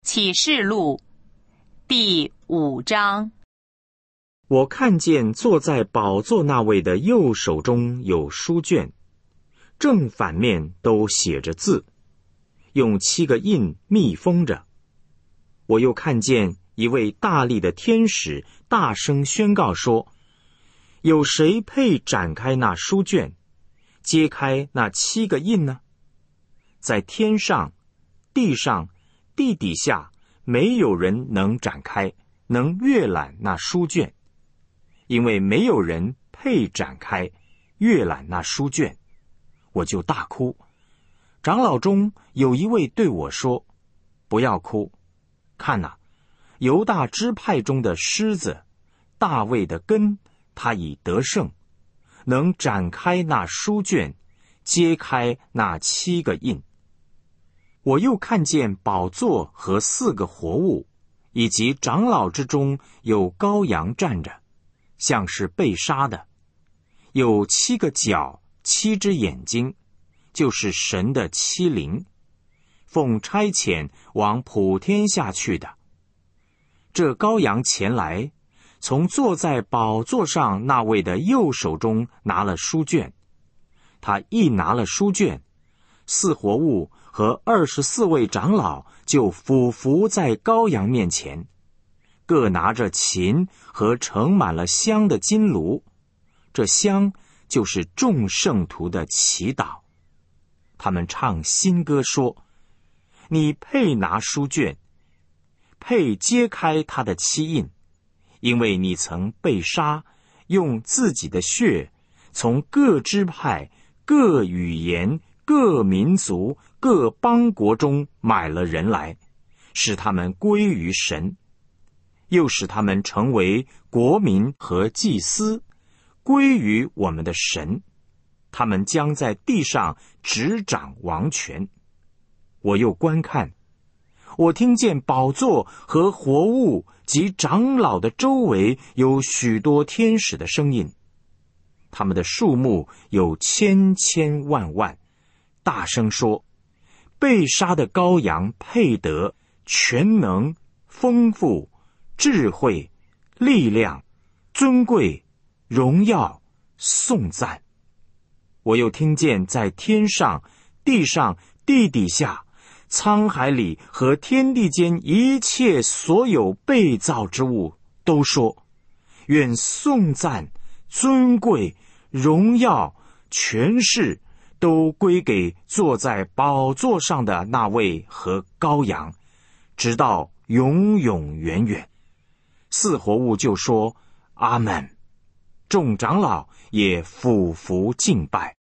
启示录第5章。 我看见坐在宝座那位的右手中有书卷，正反面都写着字，用7个印密封着。我又看见一位大力的天使大声宣告说：有谁配展开那书卷，揭开那7个印呢？在天上、地上、地底下，没有人能展开，能阅览那书卷，因为没有人配展开阅览那书卷。我就大哭。长老中有一位对我说：不要哭，看哪，犹大支派中的狮子大卫的根，他已得胜，能展开那书卷，揭开那7个印。我又看见宝座和4个活物，以及长老之中有羔羊站着，像是被杀的，有7个角，7只眼睛，就是神的7灵，奉差遣往普天下去的。这羔羊前来，从坐在宝座上那位的右手中拿了书卷。他一拿了书卷，4活物和24位长老就俯伏在羔羊面前，各拿着琴和盛满了香的金炉，这香就是众圣徒的祈祷。他们唱新歌说：你配拿书卷，配揭开他的7印，因为你曾被杀，用自己的血从各支派、各语言、各民族、各邦国中买了人来，使他们归于神，又使他们成为国民和祭司，归于我们的神。他们将在地上执掌王权。我又观看，我听见宝座和活物及长老的周围有许多天使的声音，他们的数目有千千万万，大声说：被杀的羔羊配得全能、丰富、智慧、力量、尊贵、荣耀、颂赞。我又听见在天上、地上、地底下、沧海里和天地间一切所有被造之物都说：愿颂赞、尊贵、荣耀、权势都归给坐在宝座上的那位和羔羊，直到永永远远。4活物就说：阿们。众长老也俯伏敬拜。